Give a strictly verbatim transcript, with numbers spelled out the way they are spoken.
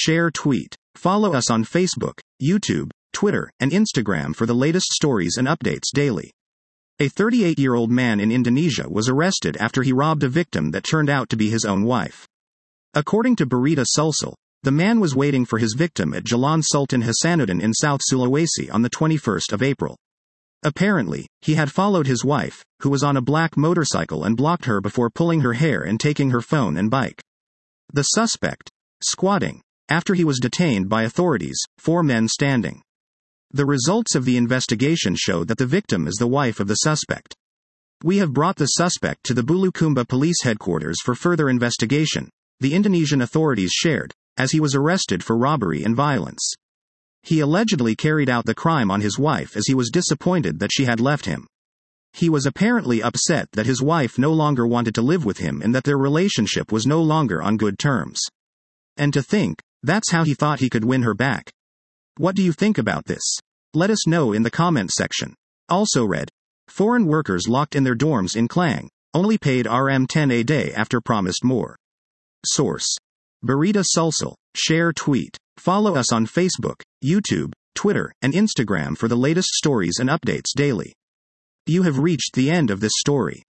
share, tweet. Follow us on Facebook, YouTube, Twitter, and Instagram for the latest stories and updates daily. A thirty-eight-year-old man in Indonesia was arrested after he robbed a victim that turned out to be his own wife. According to Berita Sulsel, the man was waiting for his victim at Jalan Sultan Hasanuddin in South Sulawesi on the twenty-first of April. Apparently, he had followed his wife, who was on a black motorcycle, and blocked her before pulling her hair and taking her phone and bike. The suspect, squatting, after he was detained by authorities, four men standing. The results of the investigation show that the victim is the wife of the suspect. We have brought the suspect to the Bulukumba police headquarters for further investigation, the Indonesian authorities shared, as he was arrested for robbery and violence. He allegedly carried out the crime on his wife as he was disappointed that she had left him. He was apparently upset that his wife no longer wanted to live with him and that their relationship was no longer on good terms. And to think, that's how he thought he could win her back. What do you think about this? Let us know in the comment section. Also read, foreign workers locked in their dorms in Klang, only paid R M ten a day after promised more. Source: Berita Sulsel, share, tweet. Follow us on Facebook, YouTube, Twitter, and Instagram for the latest stories and updates daily. You have reached the end of this story.